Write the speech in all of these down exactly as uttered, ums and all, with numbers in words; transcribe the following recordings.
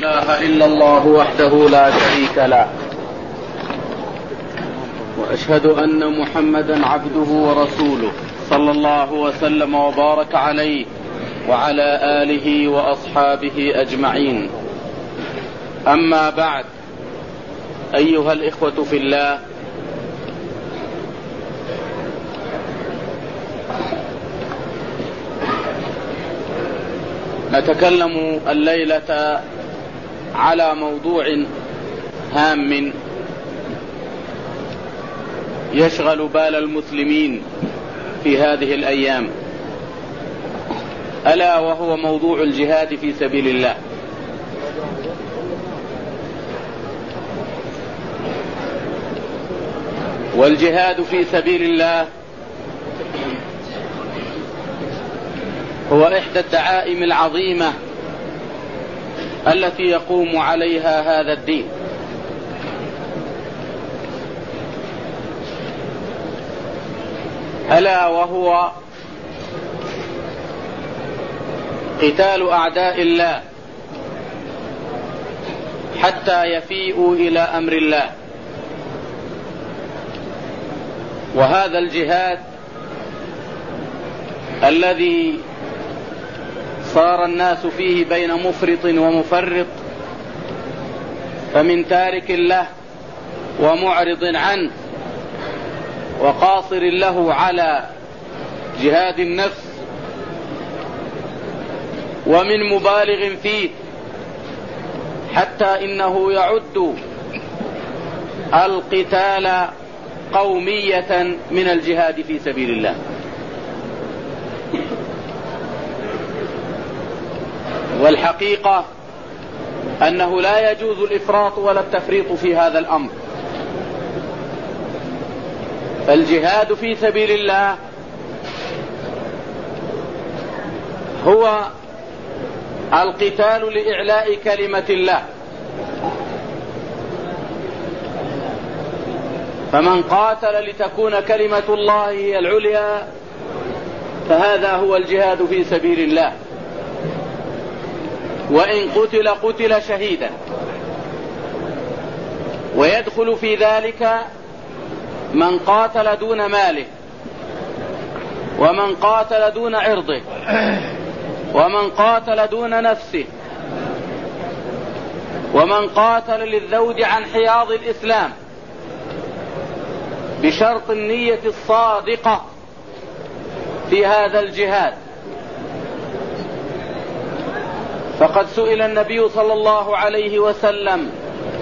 إله إلا الله وحده لا شريك له، وأشهد أن محمدا عبده ورسوله صلى الله وسلم وبارك عليه وعلى آله وأصحابه أجمعين. أما بعد، أيها الإخوة في الله، نتكلم الليلة على موضوع هام يشغل بال المسلمين في هذه الأيام، ألا وهو موضوع الجهاد في سبيل الله. والجهاد في سبيل الله هو إحدى الدعائم العظيمة التي يقوم عليها هذا الدين، ألا وهو قتال أعداء الله حتى يفيئوا إلى أمر الله. وهذا الجهاد الذي صار الناس فيه بين مفرط ومفرط، فمن تارك له ومعرض عنه وقاصر له على جهاد النفس، ومن مبالغ فيه حتى إنه يعد القتال قومية من الجهاد في سبيل الله. والحقيقة أنه لا يجوز الإفراط ولا التفريط في هذا الأمر، فالجهاد في سبيل الله هو القتال لإعلاء كلمة الله، فمن قاتل لتكون كلمة الله هي العليا فهذا هو الجهاد في سبيل الله. وإن قتل قتل شهيدا، ويدخل في ذلك من قاتل دون ماله، ومن قاتل دون عرضه، ومن قاتل دون نفسه، ومن قاتل للذود عن حياض الإسلام بشرط النية الصادقة في هذا الجهاد. فقد سئل النبي صلى الله عليه وسلم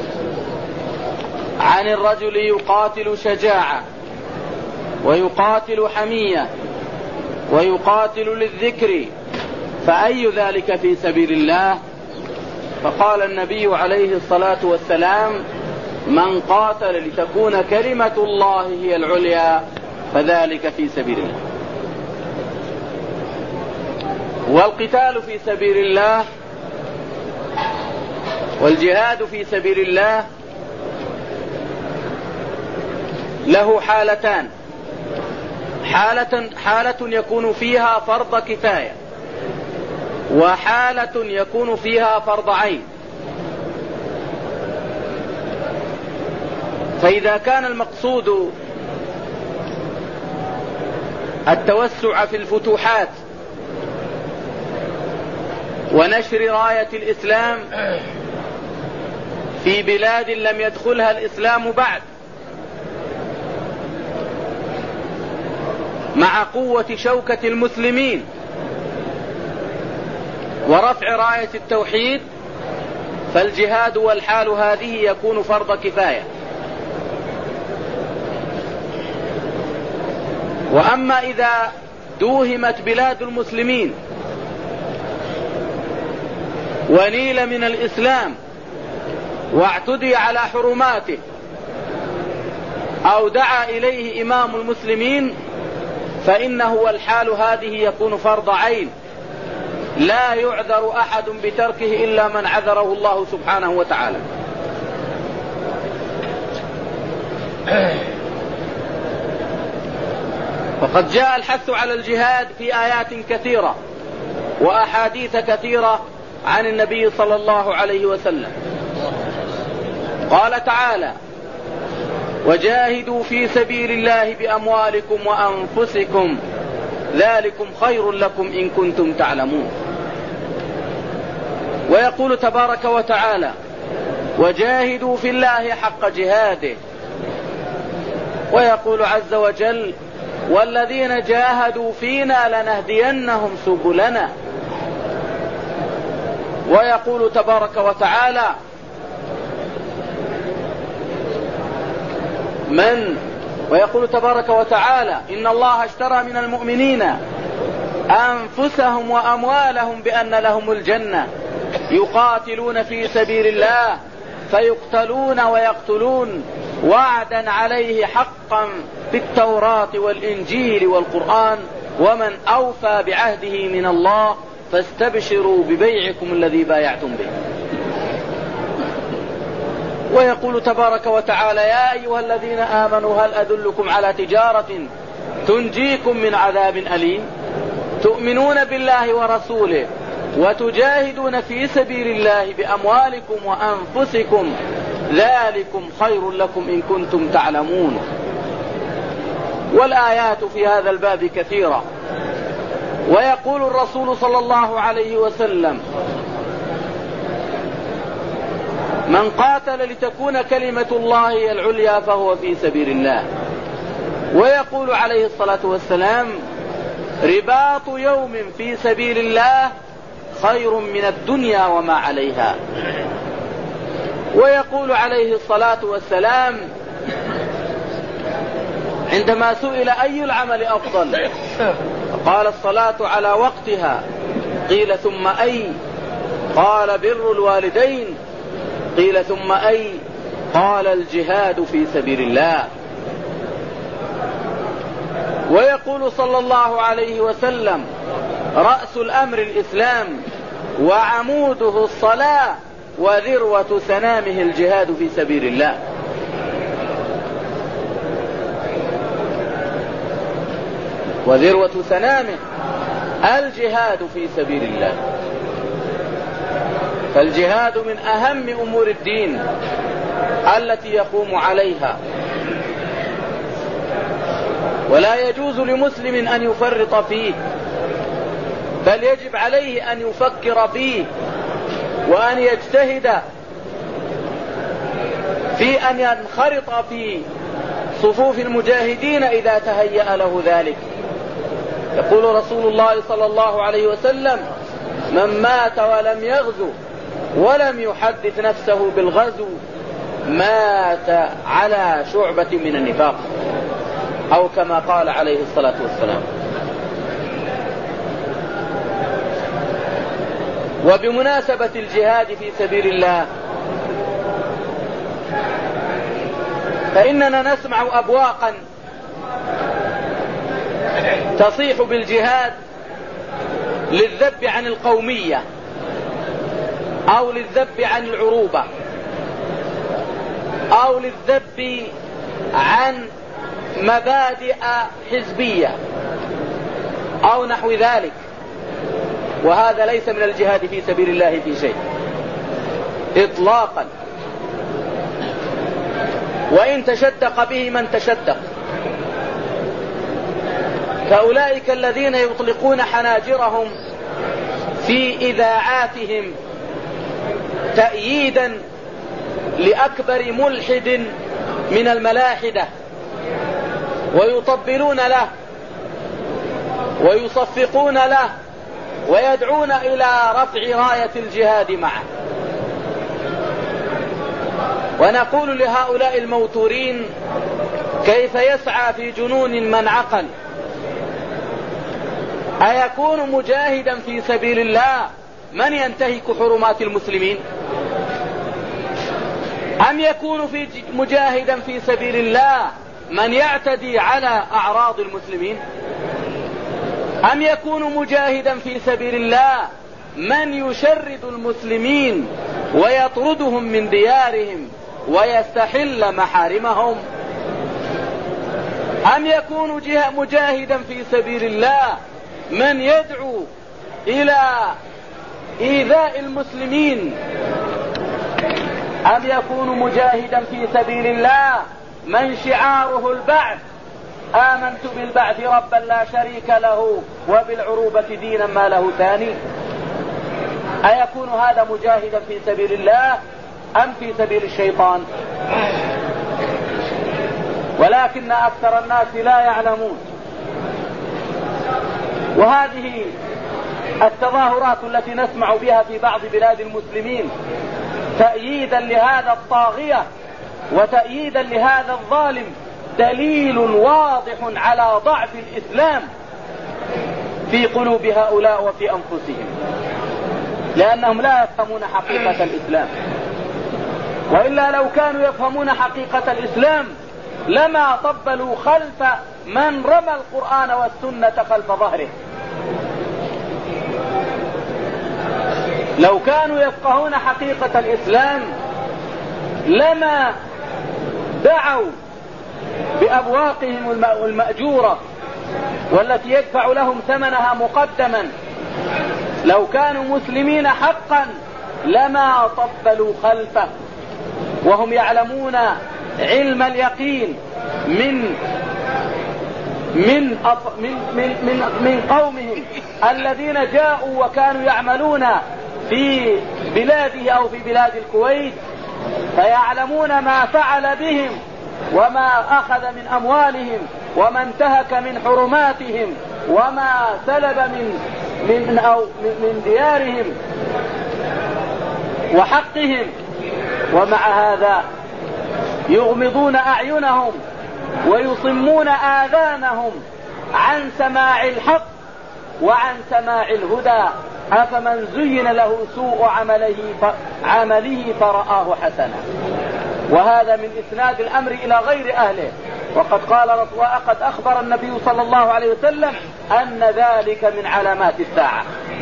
عن الرجل يقاتل شجاعة ويقاتل حمية ويقاتل للذكر، فأي ذلك في سبيل الله؟ فقال النبي عليه الصلاة والسلام: من قاتل لتكون كلمة الله هي العليا فذلك في سبيل الله. والقتال في سبيل الله والجهاد في سبيل الله له حالتان: حالة, حالة يكون فيها فرض كفاية، وحالة يكون فيها فرض عين. فإذا كان المقصود التوسع في الفتوحات ونشر راية الإسلام في بلاد لم يدخلها الإسلام بعد، مع قوة شوكة المسلمين ورفع راية التوحيد، فالجهاد والحال هذه يكون فرض كفاية. وأما إذا دوهمت بلاد المسلمين ونيل من الإسلام واعتدي على حرماته أو دعا إليه إمام المسلمين، فإنه والحال هذه يكون فرض عين، لا يعذر أحد بتركه إلا من عذره الله سبحانه وتعالى. فقد جاء الحث على الجهاد في آيات كثيرة وأحاديث كثيرة عن النبي صلى الله عليه وسلم. قال تعالى: وجاهدوا في سبيل الله بأموالكم وأنفسكم ذلكم خير لكم إن كنتم تعلمون. ويقول تبارك وتعالى: وجاهدوا في الله حق جهاده. ويقول عز وجل: والذين جاهدوا فينا لنهدينهم سبلنا. ويقول تبارك وتعالى: من ويقول تبارك وتعالى: إن الله اشترى من المؤمنين أنفسهم وأموالهم بأن لهم الجنة يقاتلون في سبيل الله فيقتلون ويقتلون وعدا عليه حقا في التوراة والإنجيل والقرآن ومن أوفى بعهده من الله فاستبشروا ببيعكم الذي بايعتم به. ويقول تبارك وتعالى: يا أيها الذين آمنوا هل أدلكم على تجارة تنجيكم من عذاب أليم تؤمنون بالله ورسوله وتجاهدون في سبيل الله بأموالكم وأنفسكم ذلكم خير لكم إن كنتم تعلمون. والآيات في هذا الباب كثيرة. ويقول الرسول صلى الله عليه وسلم: من قاتل لتكون كلمة الله العليا فهو في سبيل الله. ويقول عليه الصلاة والسلام: رباط يوم في سبيل الله خير من الدنيا وما عليها. ويقول عليه الصلاة والسلام عندما سئل أي العمل أفضل قال: الصلاة على وقتها. قيل: ثم أي؟ قال: بر الوالدين. قيل: ثم أي؟ قال: الجهاد في سبيل الله. ويقول صلى الله عليه وسلم: رأس الأمر الإسلام وعموده الصلاة وذروة سنامه الجهاد في سبيل الله. وذروة سنامه الجهاد في سبيل الله. فالجهاد من أهم أمور الدين التي يقوم عليها، ولا يجوز لمسلم أن يفرط فيه، بل يجب عليه أن يفكر فيه وأن يجتهد في أن ينخرط في صفوف المجاهدين إذا تهيأ له ذلك. يقول رسول الله صلى الله عليه وسلم: من مات ولم يغزو ولم يحدث نفسه بالغزو مات على شعبة من النفاق، أو كما قال عليه الصلاة والسلام. وبمناسبة الجهاد في سبيل الله، فإننا نسمع أبواقا تصيح بالجهاد للذب عن القومية أو للذب عن العروبة أو للذب عن مبادئ حزبية أو نحو ذلك، وهذا ليس من الجهاد في سبيل الله في شيء إطلاقا، وإن تشدق به من تشدق، كأولئك الذين يطلقون حناجرهم في إذاعاتهم تأييدا لأكبر ملحد من الملاحدة، ويطبلون له ويصفقون له ويدعون إلى رفع راية الجهاد معه. ونقول لهؤلاء الموتورين: كيف يسعى في جنون من عقل؟ أيكون مجاهدا في سبيل الله من ينتهك حرمات المسلمين؟ أم يكون في مجاهدا في سبيل الله من يعتدي على أعراض المسلمين؟ أم يكون مجاهدا في سبيل الله من يشرد المسلمين ويطردهم من ديارهم ويستحل محارمهم؟ أم يكون مجاهدا في سبيل الله من يدعو إلى إيذاء المسلمين أم يكون مجاهدا في سبيل الله من شعاره البعث؟ آمنت بالبعث ربا لا شريك له وبالعروبة دينا ما له ثاني. أيكون هذا مجاهدا في سبيل الله أم في سبيل الشيطان؟ ولكن أكثر الناس لا يعلمون. وهذه التظاهرات التي نسمع بها في بعض بلاد المسلمين تأييدا لهذا الطاغية وتأييدا لهذا الظالم دليل واضح على ضعف الإسلام في قلوب هؤلاء وفي أنفسهم، لأنهم لا يفهمون حقيقة الإسلام. وإلا لو كانوا يفهمون حقيقة الإسلام لما طبلوا خلف من رمى القرآن والسنة خلف ظهره. لو كانوا يفقهون حقيقة الإسلام لما دعوا بأبواقهم المأجورة والتي يدفع لهم ثمنها مقدما. لو كانوا مسلمين حقا لما طبلوا خلفه، وهم يعلمون علم اليقين من من من من من, من قومهم الذين جاءوا وكانوا يعملون في بلاده أو في بلاد الكويت، فيعلمون ما فعل بهم وما أخذ من أموالهم وما انتهك من حرماتهم وما سلب من من أو من ديارهم وحقهم. ومع هذا يغمضون أعينهم ويصمون آذانهم عن سماع الحق وعن سماع الهدى. أفمن زين له سوء عمله عمله فرآه حسنا. وهذا من إسناد الأمر إلى غير أهله. وقد قال وقد أخبر النبي صلى الله عليه وسلم أن ذلك من علامات الساعة.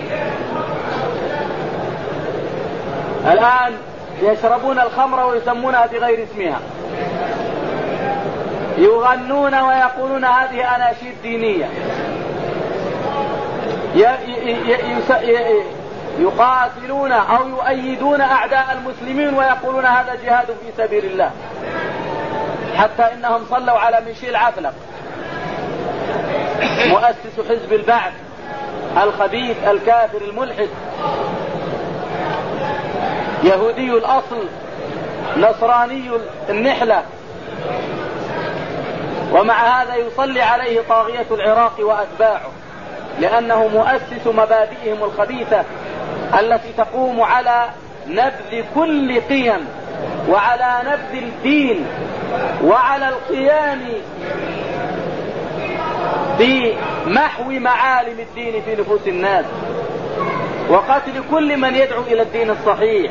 الآن يشربون الخمر ويسمونها بغير اسمها، يغنون ويقولون هذه أناشيد دينية، يقاتلون أو يؤيدون أعداء المسلمين ويقولون هذا جهاد في سبيل الله. حتى إنهم صلوا على ميشيل عفلق مؤسس حزب البعث الخبيث الكافر الملحد، يهودي الأصل نصراني النحلة، ومع هذا يصلي عليه طاغية العراق وأتباعه، لأنه مؤسس مبادئهم الخبيثة التي تقوم على نبذ كل قيم وعلى نبذ الدين وعلى القيام بمحو معالم الدين في نفوس الناس وقتل كل من يدعو إلى الدين الصحيح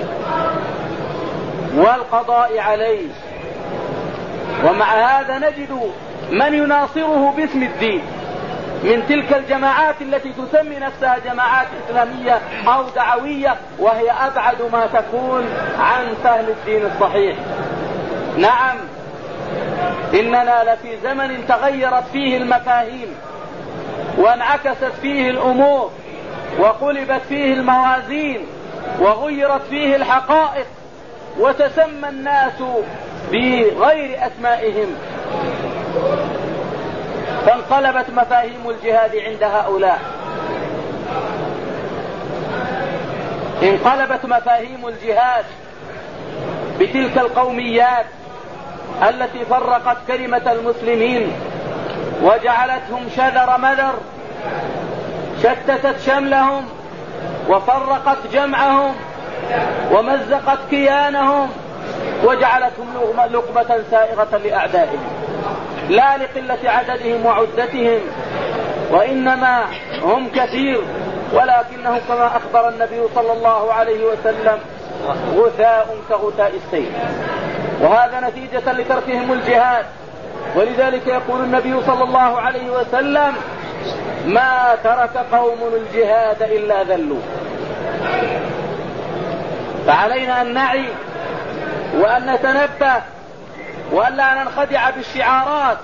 والقضاء عليه. ومع هذا نجد من يناصره باسم الدين من تلك الجماعات التي تسمي نفسها جماعات إسلامية أو دعوية، وهي أبعد ما تكون عن فهم الدين الصحيح. نعم، إننا لفي زمن تغيرت فيه المفاهيم وانعكست فيه الأمور وقلبت فيه الموازين وغيرت فيه الحقائق وتسمى الناس بغير أسمائهم، فانقلبت مفاهيم الجهاد عند هؤلاء، انقلبت مفاهيم الجهاد بتلك القوميات التي فرقت كلمة المسلمين وجعلتهم شذر مذر، شتتت شملهم وفرقت جمعهم ومزقت كيانهم وجعلتهم لقمة سائغة لأعدائهم، لا لقلة عددهم وعدتهم، وإنما هم كثير، ولكنهم كما أخبر النبي صلى الله عليه وسلم غثاء كغثاء السيل، وهذا نتيجة لتركهم الجهاد. ولذلك يقول النبي صلى الله عليه وسلم ما ترك قوم الجهاد إلا ذلوا. فعلينا أن نعي وأن نتنبه وألا ننخدع بالشعارات.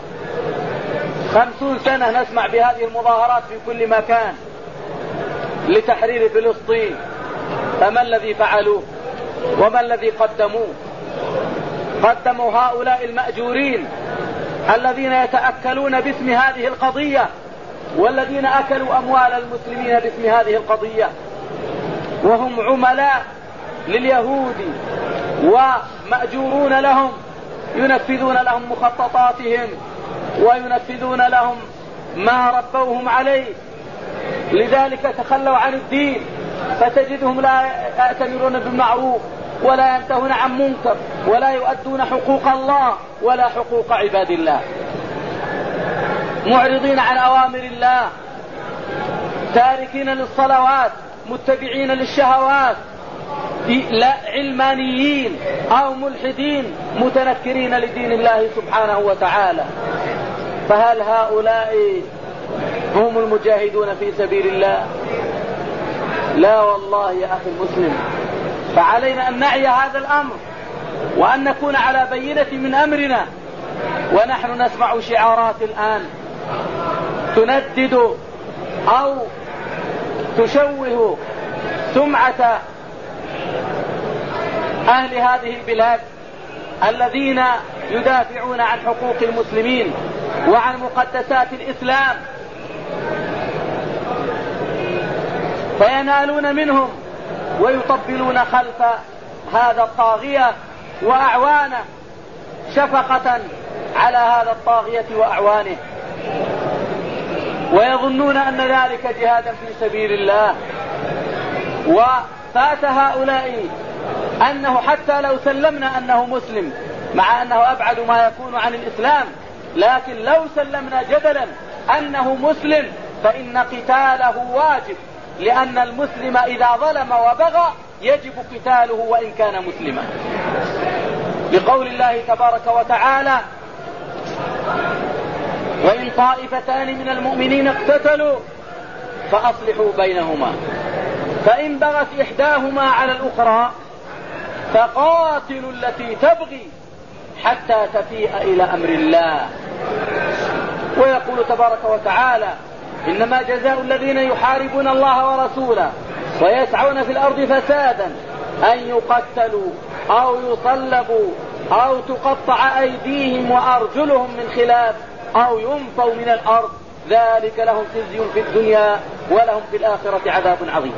خمسون سنة نسمع بهذه المظاهرات في كل مكان، لتحرير فلسطين، فما الذي فعلوه وما الذي قدموه؟ قدموا هؤلاء المأجورين الذين يتأكلون باسم هذه القضية، والذين أكلوا أموال المسلمين باسم هذه القضية، وهم عملاء لليهود ومأجورون لهم، ينفذون لهم مخططاتهم وينفذون لهم ما ربوهم عليه. لذلك تخلوا عن الدين، فتجدهم لا يأتمرون بالمعروف ولا ينتهون عن منكر ولا يؤدون حقوق الله ولا حقوق عباد الله، معرضين عن أوامر الله، تاركين للصلوات، متبعين للشهوات، لا علمانيين أو ملحدين متنكرين لدين الله سبحانه وتعالى. فهل هؤلاء هم المجاهدون في سبيل الله؟ لا والله يا أخي المسلم. فعلينا أن نعي هذا الأمر وأن نكون على بينة من أمرنا. ونحن نسمع شعارات الآن تندد أو تشوه سمعة أهل هذه البلاد الذين يدافعون عن حقوق المسلمين وعن مقدسات الإسلام، فينالون منهم ويطبلون خلف هذا الطاغية وأعوانه شفقة على هذا الطاغية وأعوانه، ويظنون أن ذلك جهادا في سبيل الله. وفات هؤلاء أنه حتى لو سلمنا أنه مسلم، مع أنه أبعد ما يكون عن الإسلام، لكن لو سلمنا جدلا أنه مسلم فإن قتاله واجب، لأن المسلم إذا ظلم وبغى يجب قتاله وإن كان مسلما، بقول الله تبارك وتعالى: وإن طائفتان من المؤمنين اقتتلوا فأصلحوا بينهما، فإن بغت إحداهما على الأخرى فقاتلوا التي تبغي حتى تفيء إلى أمر الله. ويقول تبارك وتعالى: إنما جزاء الذين يحاربون الله ورسوله ويسعون في الأرض فسادا أن يقتلوا أو يصلبوا أو تقطع أيديهم وأرجلهم من خلاف أو ينفوا من الأرض، ذلك لهم خزي في الدنيا ولهم في الآخرة عذاب عظيم.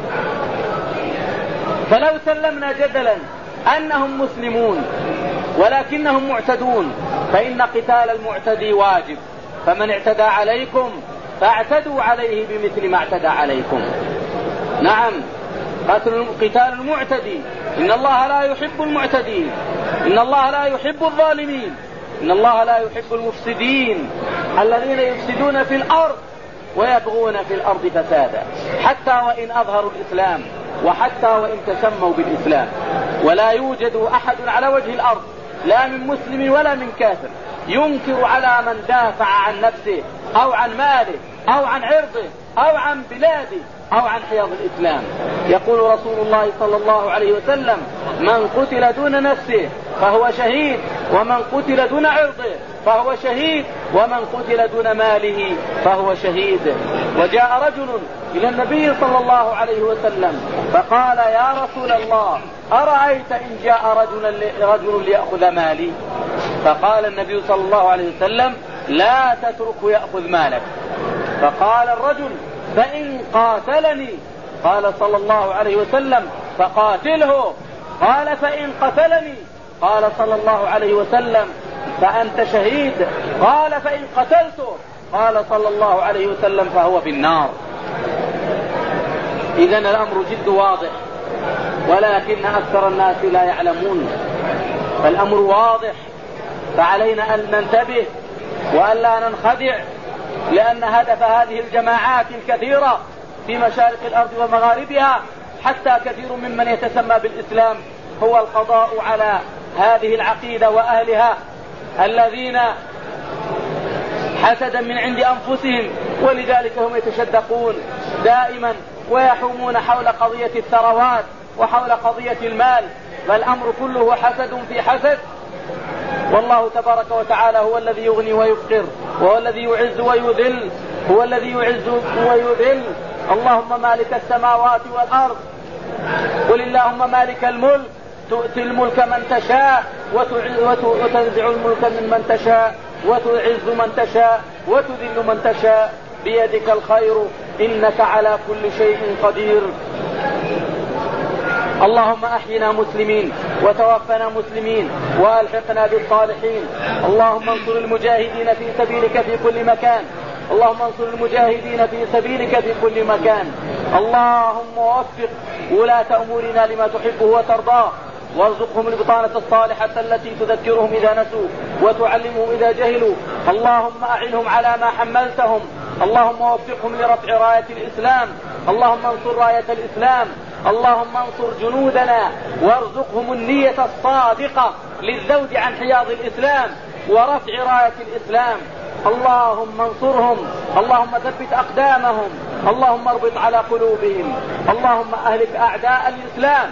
فلو سلمنا جدلا أنهم مسلمون ولكنهم معتدون فإن قتال المعتدي واجب، فمن اعتدى عليكم فاعتدوا عليه بمثل ما اعتدى عليكم. نعم، قتال المعتدي، إن الله لا يحب المعتدين، إن الله لا يحب الظالمين، إن الله لا يحب المفسدين الذين يفسدون في الأرض ويبغون في الأرض فسادا، حتى وإن أظهروا الإسلام وحتى وإن تسموا بالإسلام. ولا يوجد أحد على وجه الأرض لا من مسلم ولا من كافر ينكر على من دافع عن نفسه أو عن ماله أو عن عرضه أو عن بلاده أو عن حياض الإسلام. يقول رسول الله صلى الله عليه وسلم: من قتل دون نفسه فهو شهيد، ومن قتل دون عرضه فهو شهيد، ومن قتل دون ماله فهو شهيد. وجاء رجل إلى النبي صلى الله عليه وسلم فقال: يا رسول الله، أرأيت إن جاء رجل, رجل ليأخذ مالي؟ فقال النبي صلى الله عليه وسلم: لا تتركه يأخذ مالك. فقال الرجل: فإن قاتلني؟ قال صلى الله عليه وسلم: فقاتله. قال: فإن قتلني؟ قال صلى الله عليه وسلم: فأنت شهيد. قال: فإن قتلته؟ قال صلى الله عليه وسلم: فهو في النار. إذن الأمر جد واضح، ولكن أكثر الناس لا يعلمون. فالأمر واضح، فعلينا أن ننتبه وأن لا ننخدع، لأن هدف هذه الجماعات الكثيرة في مشارق الأرض ومغاربها، حتى كثير ممن يتسمى بالإسلام، هو القضاء على هذه العقيدة وأهلها الذين حسدا من عند أنفسهم، ولذلك هم يتشدقون دائما ويحومون حول قضية الثروات وحول قضية المال. فالأمر كله حسد في حسد. والله تبارك وتعالى هو الذي يغني ويفقر، وهو الذي يعز ويذل، هو الذي يعز ويذل، اللهم مالك السماوات والأرض، قل اللهم مالك الملك تؤتي الملك من تشاء وتنزع الملك ممن تشاء وتعز من تشاء وتذل من تشاء بيدك الخير إنك على كل شيء قدير. اللهم أحينا مسلمين وتوفنا مسلمين وألحقنا بالصالحين. اللهم انصر المجاهدين في سبيلك في كل مكان، اللهم انصر المجاهدين في سبيلك في كل مكان. اللهم وفق ولاة أمورنا لما تحبه وترضاه، وارزقهم البطانة الصالحة التي تذكرهم إذا نسوا وتعلمهم إذا جهلوا. اللهم أعنهم على ما حملتهم، اللهم وفقهم لرفع راية الإسلام، اللهم انصر راية الإسلام، اللهم انصر جنودنا وارزقهم النية الصادقة للذود عن حياض الإسلام ورفع راية الإسلام. اللهم انصرهم، اللهم ثبت أقدامهم، اللهم اربط على قلوبهم. اللهم أهلك أعداء الإسلام،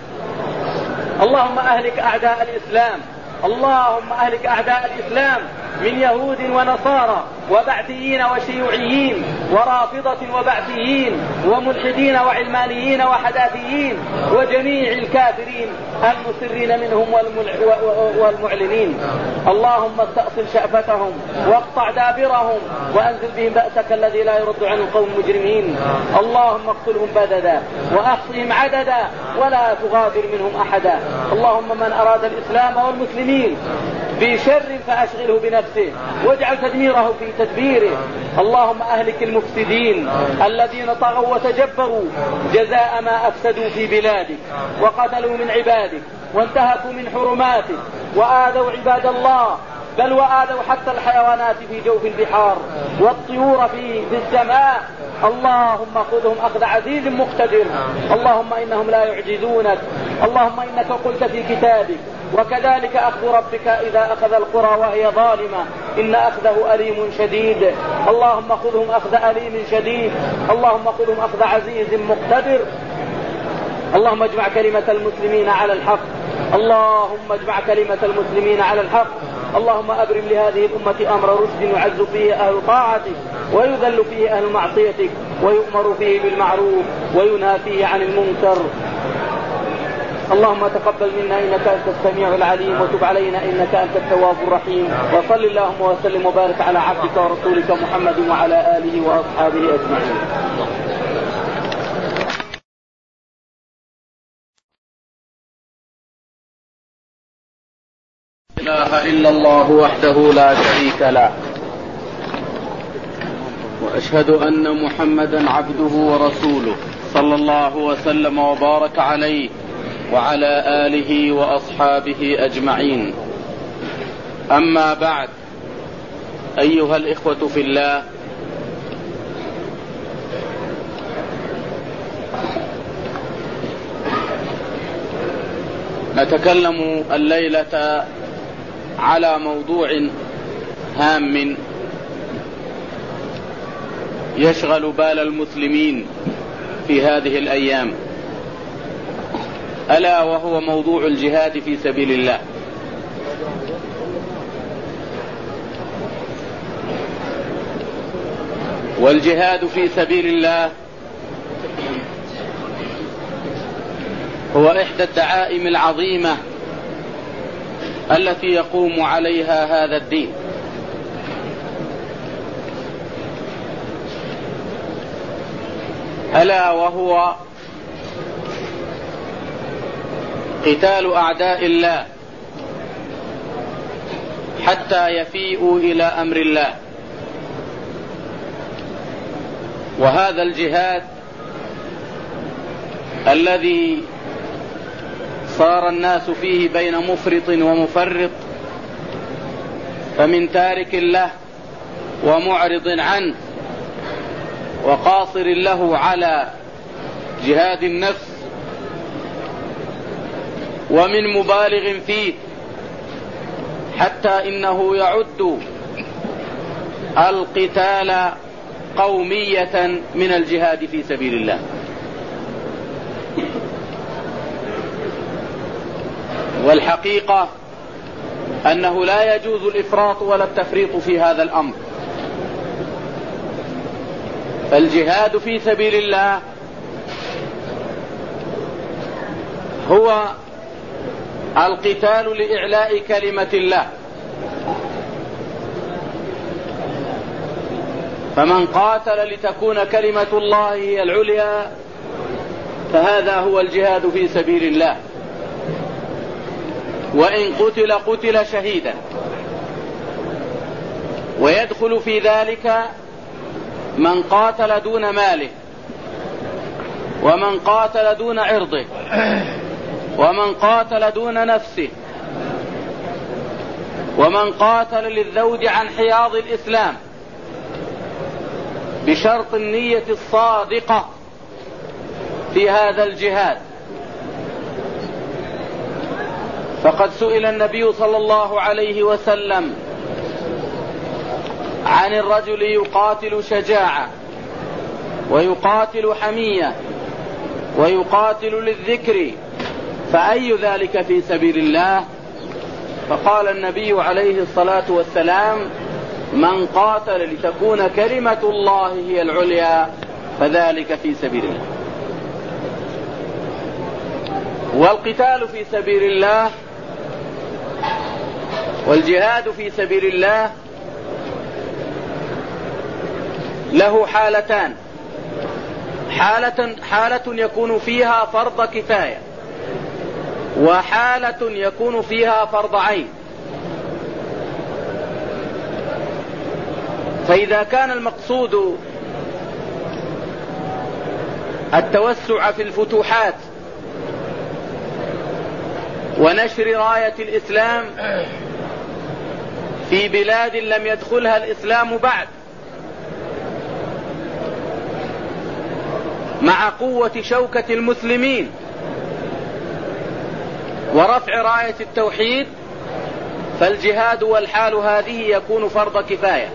اللهم أهلك أعداء الإسلام، اللهم أهلك أعداء الإسلام من يهود ونصارى وبعثيين وشيوعيين ورافضة وبعثيين وملحدين وعلمانيين وحداثيين وجميع الكافرين المسرين منهم والمعلنين. اللهم استأصل شأفتهم واقطع دابرهم وأنزل بهم بأسك الذي لا يرد عن القوم المجرمين. اللهم اقتلهم بددا وأحصهم عددا ولا تغادر منهم أحدا. اللهم من أراد الإسلام والمسلمين بشر فأشغله بنفسه واجعل تدميره في تدبيره. اللهم أهلك المفسدين الذين طغوا وتجبروا جزاء ما أفسدوا في بلادك وقتلوا من عبادك وانتهكوا من حرماتك وآذوا عباد الله، بل وآذوا حتى الحيوانات في جوف البحار والطيور في, في السماء. اللهم خذهم أخذ عزيز مقتدر. اللهم إنهم لا يعجزونك. اللهم إنك قلت في كتابك وكذلك أخذ ربك إذا أخذ القرى وهي ظالمة إن أخذه أليم شديد. اللهم خذهم أخذ أليم شديد، اللهم خذهم أخذ عزيز مقتدر. اللهم اجمع كلمة المسلمين على الحق، اللهم اجمع كلمة المسلمين على الحق. اللهم أبرم لهذه الأمة أمر رشد يعز فيه أهل طاعتك ويذل فيه أهل معصيتك ويؤمر فيه بالمعروف وينهى فيه عن المنكر. اللهم تقبل منا إنك أنت السميع العليم وتب علينا إنك أنت التواب الرحيم. وصل اللهم وسلم وبارك على عبدك ورسولك محمد وعلى آله وأصحابه أجمعين. لا إله إلا الله وحده لا شريك له، وأشهد أن محمدا عبده ورسوله صلى الله وسلم وبارك عليه وعلى آله وأصحابه أجمعين. أما بعد، أيها الإخوة في الله، نتكلم الليلة على موضوع هام يشغل بال المسلمين في هذه الأيام، ألا وهو موضوع الجهاد في سبيل الله. والجهاد في سبيل الله هو إحدى الدعائم العظيمة التي يقوم عليها هذا الدين. ألا وهو قتال أعداء الله حتى يفيئوا إلى أمر الله. وهذا الجهاد الذي صار الناس فيه بين مفرط ومفرط، فمن تارك له ومعرض عنه وقاصر له على جهاد النفس، ومن مبالغ فيه حتى إنه يعد القتال قومية من الجهاد في سبيل الله. والحقيقة أنه لا يجوز الإفراط ولا التفريط في هذا الأمر، الجهاد في سبيل الله هو القتال لإعلاء كلمة الله، فمن قاتل لتكون كلمة الله هي العليا فهذا هو الجهاد في سبيل الله، وإن قتل قتل شهيدا. ويدخل في ذلك من قاتل دون ماله، ومن قاتل دون عرضه، ومن قاتل دون نفسه، ومن قاتل للذود عن حياض الإسلام بشرط النية الصادقة في هذا الجهاد. فقد سئل النبي صلى الله عليه وسلم عن الرجل يقاتل شجاعة ويقاتل حمية ويقاتل للذكر فأي ذلك في سبيل الله؟ فقال النبي عليه الصلاة والسلام: من قاتل لتكون كلمة الله هي العليا فذلك في سبيل الله. والقتال في سبيل الله والجهاد في سبيل الله له حالتان: حالة, حالة يكون فيها فرض كفاية، وحالة يكون فيها فرض عين. فإذا كان المقصود التوسع في الفتوحات ونشر راية الإسلام في بلاد لم يدخلها الإسلام بعد، مع قوة شوكة المسلمين ورفع راية التوحيد، فالجهاد والحال هذه يكون فرض كفاية.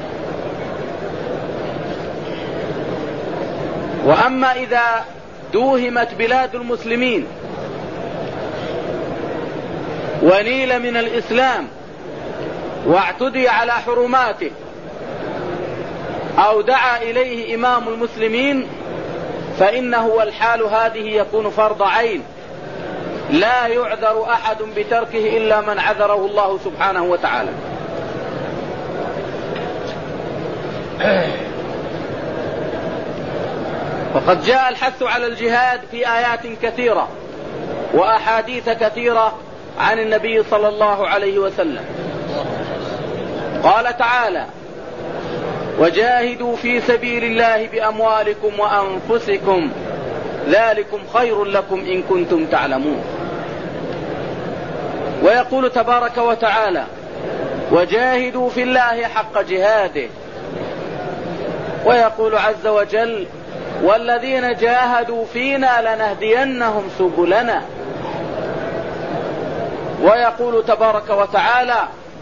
وأما إذا دوهمت بلاد المسلمين ونيل من الإسلام واعتدي على حرماته أو دعا إليه إمام المسلمين فإنه والحال هذه يكون فرض عين، لا يعذر أحد بتركه إلا من عذره الله سبحانه وتعالى. وقد جاء الحث على الجهاد في آيات كثيرة وأحاديث كثيرة عن النبي صلى الله عليه وسلم. قال تعالى: وجاهدوا في سبيل الله بأموالكم وأنفسكم ذلكم خير لكم إن كنتم تعلمون. ويقول تبارك وتعالى: وجاهدوا في الله حق جهاده. ويقول عز وجل: والذين جاهدوا فينا لنهدينهم سبلنا. ويقول تبارك وتعالى: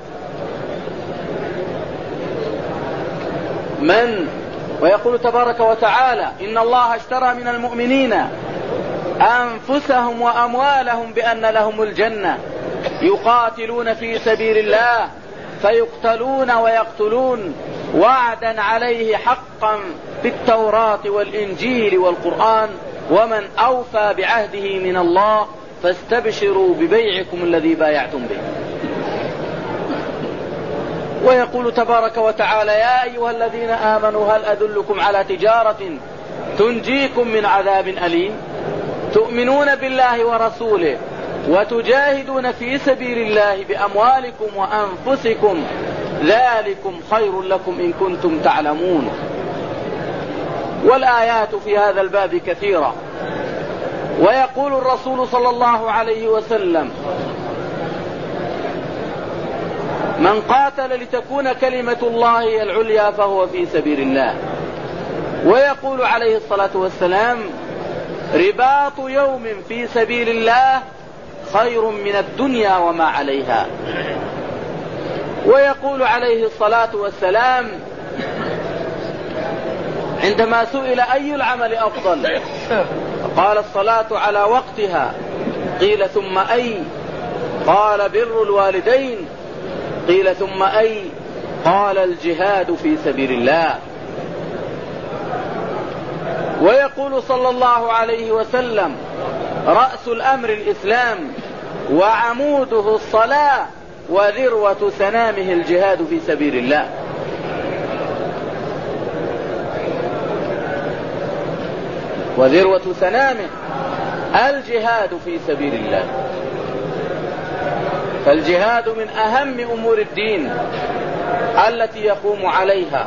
من ويقول تبارك وتعالى: إن الله اشترى من المؤمنين أنفسهم وأموالهم بأن لهم الجنة يقاتلون في سبيل الله فيقتلون ويقتلون وعدا عليه حقا في التوراة والإنجيل والقرآن ومن أوفى بعهده من الله فاستبشروا ببيعكم الذي بايعتم به. ويقول تبارك وتعالى: يا أيها الذين آمنوا هل أدلكم على تجارة تنجيكم من عذاب أليم تؤمنون بالله ورسوله وتجاهدون في سبيل الله بأموالكم وأنفسكم ذلكم خير لكم إن كنتم تعلمون. والآيات في هذا الباب كثيرة. ويقول الرسول صلى الله عليه وسلم: من قاتل لتكون كلمة الله هي العليا فهو في سبيل الله. ويقول عليه الصلاة والسلام: رباط يوم في سبيل الله خير من الدنيا وما عليها. ويقول عليه الصلاة والسلام عندما سئل أي العمل أفضل قال: الصلاة على وقتها. قيل: ثم أي؟ قال: بر الوالدين. قيل: ثم أي؟ قال: الجهاد في سبيل الله. ويقول صلى الله عليه وسلم: رأس الأمر الإسلام وعموده الصلاة وذروة سنامه الجهاد في سبيل الله. وذروة سنامه الجهاد في سبيل الله. فالجهاد من أهم أمور الدين التي يقوم عليها،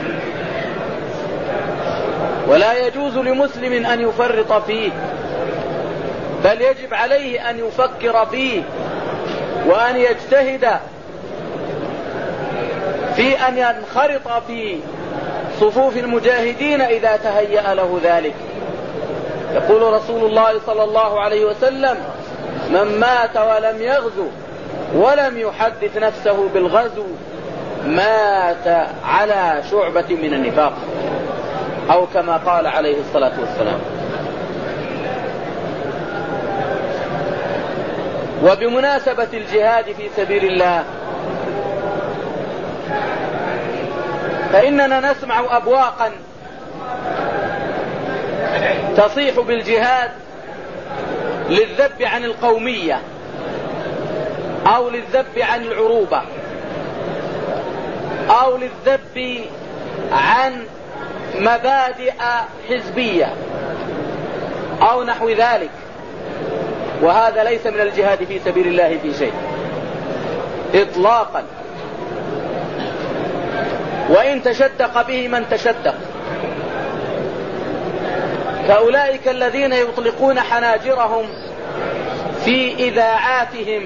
ولا يجوز لمسلم أن يفرط فيه، بل يجب عليه أن يفكر فيه وأن يجتهد في أن ينخرط في صفوف المجاهدين إذا تهيأ له ذلك. يقول رسول الله صلى الله عليه وسلم: من مات ولم يغزو ولم يحدث نفسه بالغزو مات على شعبة من النفاق، أو كما قال عليه الصلاة والسلام. وبمناسبة الجهاد في سبيل الله، فإننا نسمع أبواقا تصيح بالجهاد للذب عن القومية أو للذب عن العروبة أو للذب عن مبادئ حزبية أو نحو ذلك، وهذا ليس من الجهاد في سبيل الله في شيء إطلاقا، وإن تشدق به من تشدق، كأولئك الذين يطلقون حناجرهم في إذاعاتهم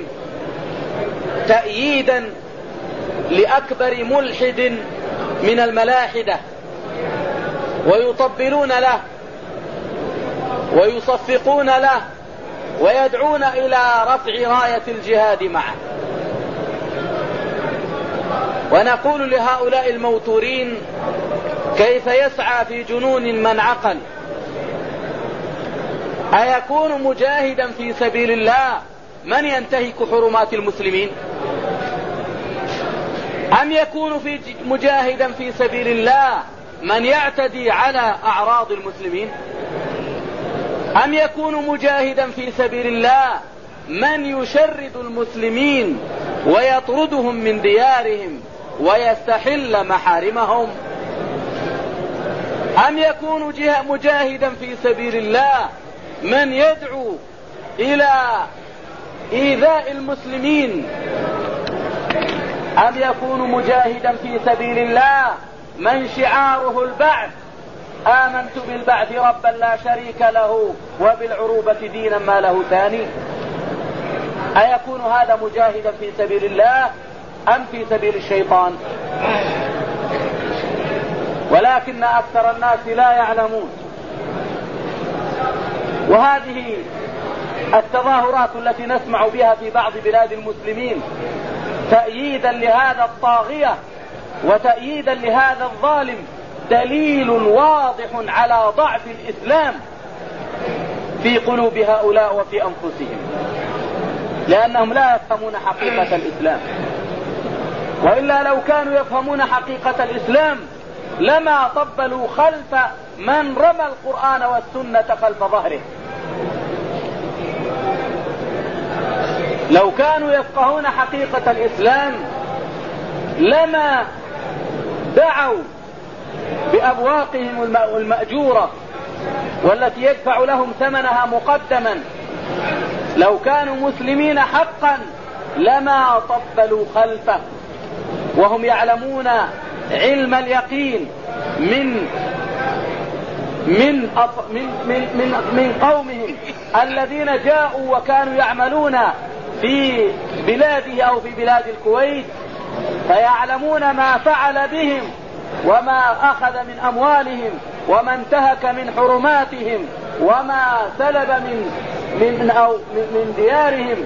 تأييدا لأكبر ملحد من الملاحدة، ويطبلون له ويصفقون له ويدعون إلى رفع راية الجهاد معه. ونقول لهؤلاء الموتورين: كيف يسعى في جنون من عقل؟ أيكون مجاهدا في سبيل الله من ينتهك حرمات المسلمين؟ أم يكون في مجاهدا في سبيل الله من يعتدي على أعراض المسلمين؟ أم يكون مجاهدا في سبيل الله من يشرد المسلمين ويطردهم من ديارهم ويستحل محارمهم؟ أم يكون مجاهدا في سبيل الله من يدعو إلى إيذاء المسلمين؟ أم يكون مجاهدا في سبيل الله من شعاره البعث: آمنت بالبعث ربا لا شريك له وبالعروبة دينا ما له ثاني؟ أيكون هذا مجاهدا في سبيل الله أم في سبيل الشيطان؟ ولكن أكثر الناس لا يعلمون. وهذه التظاهرات التي نسمع بها في بعض بلاد المسلمين تأييدا لهذا الطاغية وتأييدا لهذا الظالم دليل واضح على ضعف الإسلام في قلوب هؤلاء وفي أنفسهم، لأنهم لا يفهمون حقيقة الإسلام. وإلا لو كانوا يفهمون حقيقة الإسلام لما طبلوا خلف من رمى القرآن والسنة خلف ظهره. لو كانوا يفقهون حقيقة الإسلام لما دعوا بأبواقهم المأجورة والتي يدفع لهم ثمنها مقدما. لو كانوا مسلمين حقا لما طبلوا خلفه، وهم يعلمون علم اليقين من من من من من, من قومهم الذين جاءوا وكانوا يعملون في بلاده أو في بلاد الكويت، فيعلمون ما فعل بهم وما أخذ من أموالهم وما انتهك من حرماتهم وما سلب من من أو من ديارهم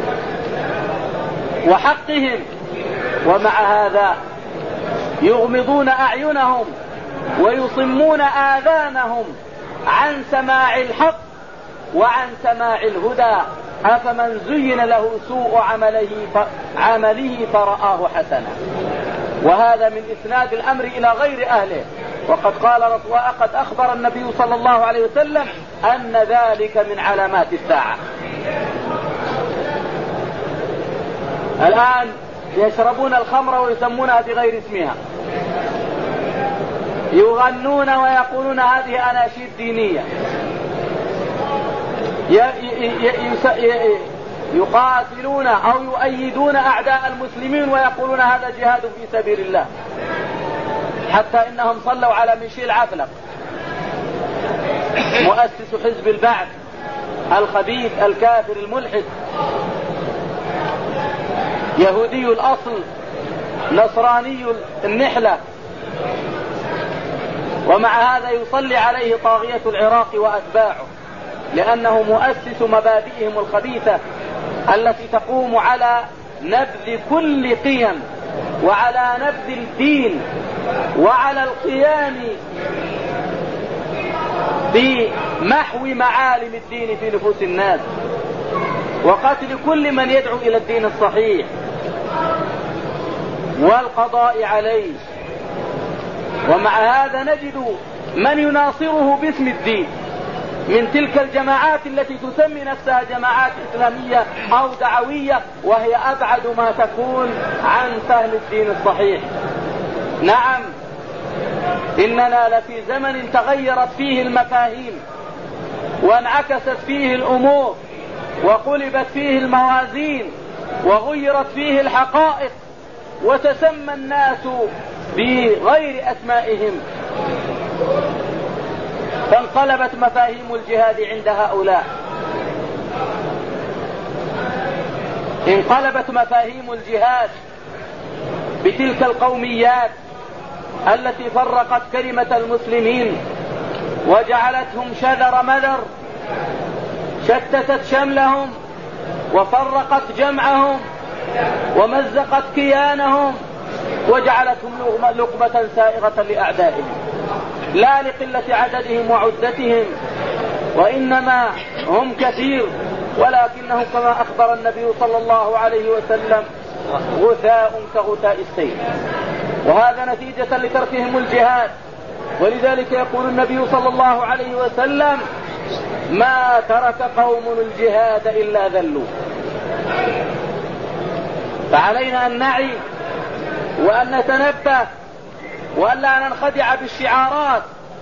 وحقهم. ومع هذا يغمضون أعينهم ويصمون آذانهم عن سماع الحق وعن سماع الهدى. أفمن زين له سوء عمله عمله فرآه حسنا. وهذا من إسناد الأمر إلى غير أهله، وقد قال وقد أخبر النبي صلى الله عليه وسلم أن ذلك من علامات الساعة. الآن يشربون الخمر ويسمونها بغير اسمها، يغنون ويقولون هذه أناشيد دينية، يقاتلون أو يؤيدون أعداء المسلمين ويقولون هذا جهاد في سبيل الله، حتى إنهم صلوا على ميشيل عفلق مؤسس حزب البعث الخبيث الكافر الملحد، يهودي الأصل نصراني النحلة، ومع هذا يصلي عليه طاغية العراق وأتباعه، لأنه مؤسس مبادئهم الخبيثة التي تقوم على نبذ كل قيم وعلى نبذ الدين وعلى القيام بمحو معالم الدين في نفوس الناس وقتل كل من يدعو إلى الدين الصحيح والقضاء عليه. ومع هذا نجد من يناصره باسم الدين من تلك الجماعات التي تسمي نفسها جماعات إسلامية أو دعوية، وهي أبعد ما تكون عن فهم الدين الصحيح. نعم، إننا لفي زمن تغيرت فيه المفاهيم وانعكست فيه الأمور وقلبت فيه الموازين وغيرت فيه الحقائق وتسمى الناس بغير أسمائهم، فانقلبت مفاهيم الجهاد عند هؤلاء، انقلبت مفاهيم الجهاد بتلك القوميات التي فرقت كلمة المسلمين وجعلتهم شذر مذر، شتتت شملهم وفرقت جمعهم ومزقت كيانهم وجعلتهم لقمة سائغة لأعدائهم، لا لقلة عددهم وعدتهم، وإنما هم كثير، ولكنهم كما أخبر النبي صلى الله عليه وسلم غثاء كغثاء السيل، وهذا نتيجة لتركهم الجهاد. ولذلك يقول النبي صلى الله عليه وسلم ما ترك قوم الجهاد إلا ذلوا. فعلينا أن نعي وأن نتنبه وألا ننخدع بالشعارات.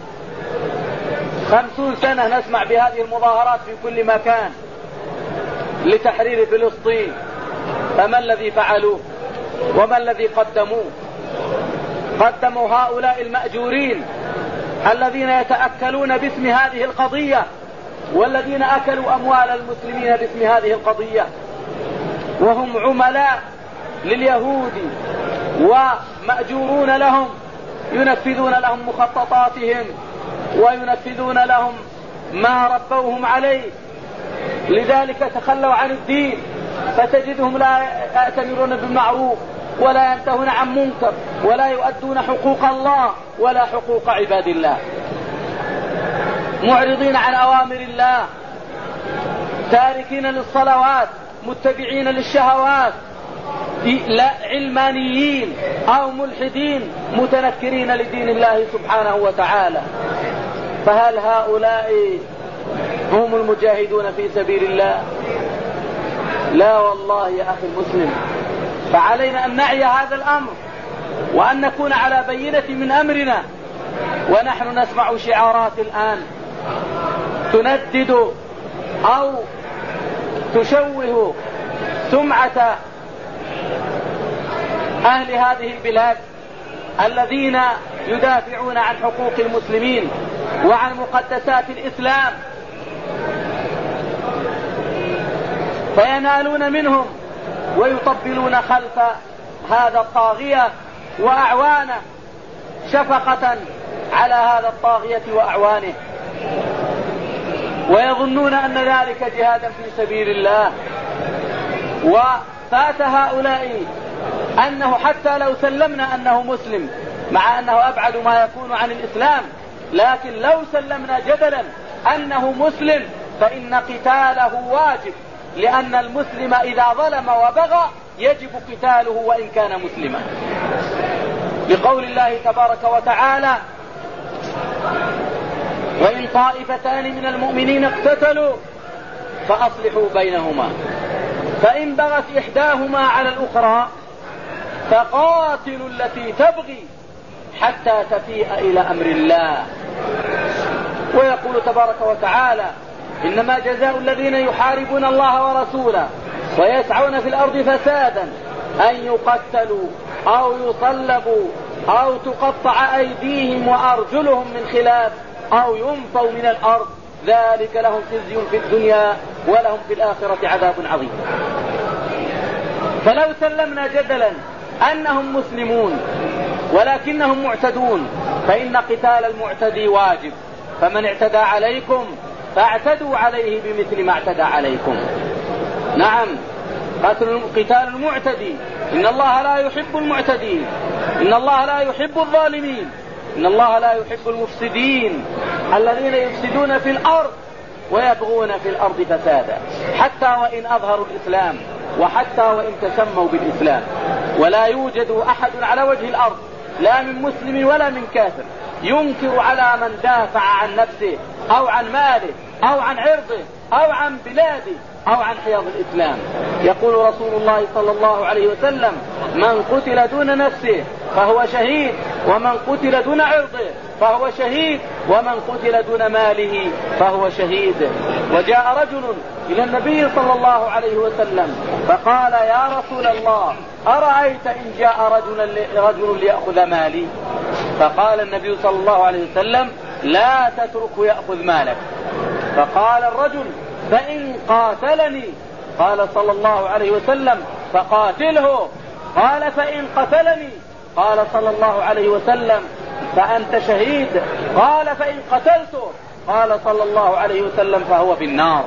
خمسون سنة نسمع بهذه المظاهرات في كل مكان لتحرير فلسطين، فما الذي فعلوه وما الذي قدموه؟ قدموا هؤلاء المأجورين الذين يتأكلون باسم هذه القضية والذين أكلوا أموال المسلمين باسم هذه القضية، وهم عملاء لليهود ومأجورون لهم، ينفذون لهم مخططاتهم وينفذون لهم ما ربوهم عليه. لذلك تخلوا عن الدين، فتجدهم لا يأتمرون بالمعروف ولا ينتهون عن منكر ولا يؤدون حقوق الله ولا حقوق عباد الله، معرضين عن أوامر الله، تاركين للصلوات، متبعين للشهوات، لا علمانيين أو ملحدين متنكرين لدين الله سبحانه وتعالى. فهل هؤلاء هم المجاهدون في سبيل الله؟ لا والله يا أخي المسلم. فعلينا أن نعي هذا الأمر وأن نكون على بينة من أمرنا. ونحن نسمع شعارات الآن تندد أو تشوه سمعة أهل هذه البلاد الذين يدافعون عن حقوق المسلمين وعن مقدسات الإسلام، فينالون منهم ويطبلون خلف هذا الطاغية وأعوانه شفقة على هذا الطاغية وأعوانه، ويظنون أن ذلك جهادا في سبيل الله. وفات هؤلاء أنه حتى لو سلمنا أنه مسلم، مع أنه أبعد ما يكون عن الإسلام، لكن لو سلمنا جدلا أنه مسلم فإن قتاله واجب، لأن المسلم إذا ظلم وبغى يجب قتاله وإن كان مسلما، لقول الله تبارك وتعالى وإن طائفتان من المؤمنين اقتتلوا فأصلحوا بينهما فإن بغت إحداهما على الأخرى فقاتلوا التي تبغي حتى تفيء إلى أمر الله. ويقول تبارك وتعالى إنما جزاء الذين يحاربون الله ورسوله ويسعون في الأرض فسادا أن يقتلوا أو يصلبوا أو تقطع أيديهم وأرجلهم من خلاف أو ينفوا من الأرض ذلك لهم خزي في الدنيا ولهم في الآخرة عذاب عظيم. فلو سلمنا جدلا أنهم مسلمون ولكنهم معتدون فإن قتال المعتدي واجب، فمن اعتدى عليكم فاعتدوا عليه بمثل ما اعتدى عليكم. نعم قتال المعتدي إن الله لا يحب المعتدين، إن الله لا يحب الظالمين، إن الله لا يحب المفسدين الذين يفسدون في الأرض ويبغون في الأرض فسادا حتى وإن أظهروا الإسلام وحتى وإن تسموا بالإسلام. ولا يوجد أحد على وجه الأرض لا من مسلم ولا من كافر ينكر على من دافع عن نفسه أو عن ماله أو عن عرضه أو عن بلاده أو عن حياض الإسلام. يقول رسول الله صلى الله عليه وسلم من قتل دون نفسه فهو شهيد، ومن قتل دون عرضه فهو شهيد، ومن قتل دون ماله فهو شهيد. وجاء رجل إلى النبي صلى الله عليه وسلم فقال يا رسول الله أرأيت إن جاء رجل, رجل ليأخذ مالي؟ فقال النبي صلى الله عليه وسلم لا تتركه يأخذ مالك. فقال الرجل فإن قاتلني؟ قال صلى الله عليه وسلم فقاتله. قال فإن قتلني؟ قال صلى الله عليه وسلم فأنت شهيد. قال فإن قتلته؟ قال صلى الله عليه وسلم فهو في النار.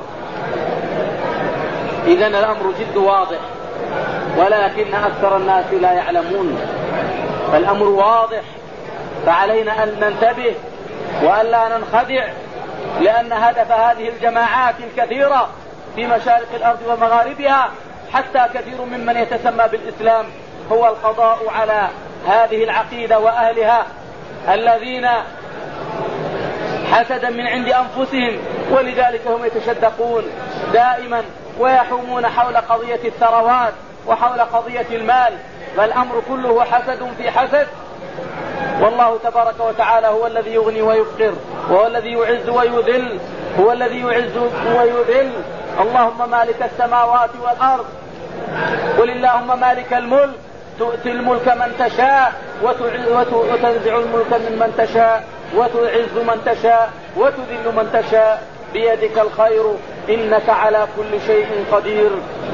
إذن الأمر جد واضح ولكن أكثر الناس لا يعلمون. فالأمر واضح، فعلينا أن ننتبه وأن لا ننخدع، لأن هدف هذه الجماعات الكثيرة في مشارق الأرض ومغاربها حتى كثير ممن يتسمى بالإسلام هو القضاء على هذه العقيدة وأهلها الذين حسدا من عند أنفسهم، ولذلك هم يتشدقون دائما ويحومون حول قضية الثروات وحول قضية المال. فالأمر كله حسد في حسد. والله تبارك وتعالى هو الذي يغني ويفقر، وهو الذي يعز ويذل، هو الذي يعز ويذل. اللهم مالك السماوات والأرض، قل اللهم مالك الملك تؤتي الملك من تشاء وتنزع الملك ممن تشاء وتعز من تشاء وتذل من تشاء بيدك الخير إنك على كل شيء قدير.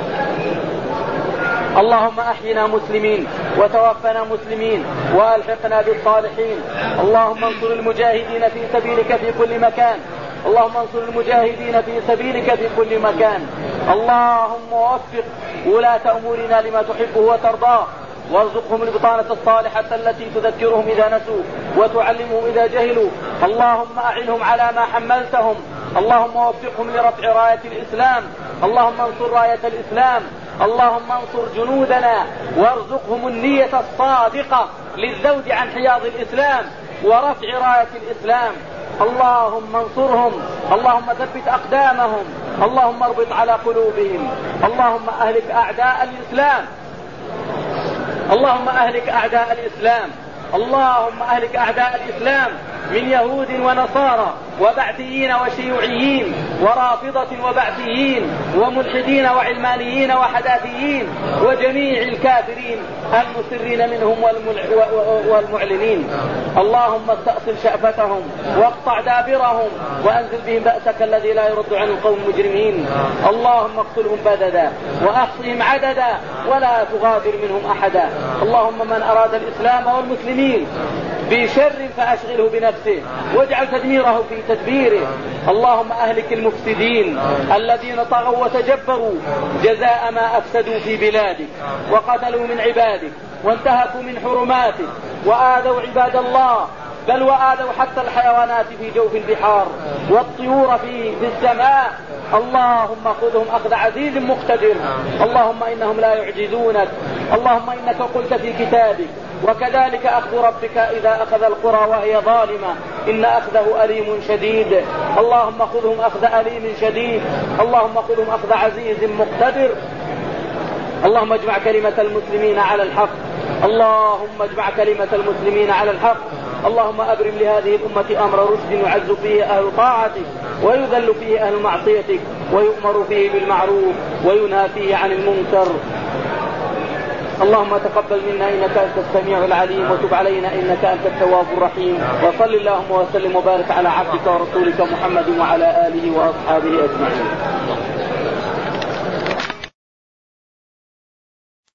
اللهم أحينا مسلمين وتوفنا مسلمين وألحقنا بالصالحين. اللهم انصر المجاهدين في سبيلك في كل مكان، اللهم انصر المجاهدين في سبيلك في كل مكان. اللهم وفق ولاة أمورنا لما تحبه وترضاه، وارزقهم البطانة الصالحة التي تذكرهم إذا نسوا وتعلمهم إذا جهلوا. اللهم أعنهم على ما حملتهم، اللهم وفقهم لرفع راية الإسلام، اللهم انصر راية الإسلام، اللهم انصر جنودنا وارزقهم النية الصادقة للذود عن حياض الإسلام ورفع راية الإسلام. اللهم انصرهم، اللهم ثبت أقدامهم، اللهم اربط على قلوبهم، اللهم أهلك أعداء الإسلام، اللهم أهلك أعداء الإسلام، اللهم أهلك أعداء الإسلام من يهود ونصارى وبعثيين وشيوعيين ورافضة وبعثيين وملحدين وعلمانيين وحداثيين وجميع الكافرين المسرين منهم والمعلنين. اللهم استأصل شأفتهم واقطع دابرهم وأنزل بهم بأسك الذي لا يرد عن القوم المجرمين. اللهم اقتلهم بددا وأحصهم عددا ولا تغادر منهم أحدا. اللهم من أراد الإسلام والمسلمين بشر فأشغله بنفسه واجعل تدميره في تدبيره. اللهم أهلك المفسدين الذين طغوا وتجبروا جزاء ما أفسدوا في بلادك وقتلوا من عبادك وانتهكوا من حرماتك وآذوا عباد الله، بل وآذوا حتى الحيوانات في جوف البحار والطيور في, في السماء. اللهم خذهم أخذ عزيز مقتدر. اللهم إنهم لا يعجزونك. اللهم إنك قلت في كتابك وكذلك أخذ ربك إذا أخذ القرى وهي ظالمة إن أخذه أليم شديد. اللهم خذهم أخذ أليم شديد، اللهم خذهم أخذ عزيز مقتدر. اللهم اجمع كلمة المسلمين على الحق، اللهم اجمع كلمة المسلمين على الحق. اللهم أبرم لهذه الأمة أمر رشد يعز فيه أهل طاعتك ويذل فيه أهل معصيتك ويؤمر فيه بالمعروف وينهى فيه عن المنكر. اللهم تقبل منا إنك أنت السميع العليم وتب علينا إنك أنت التواب الرحيم. وصل اللهم وسلم وبارك على عبدك ورسولك محمد وعلى آله وأصحابه أجمعين.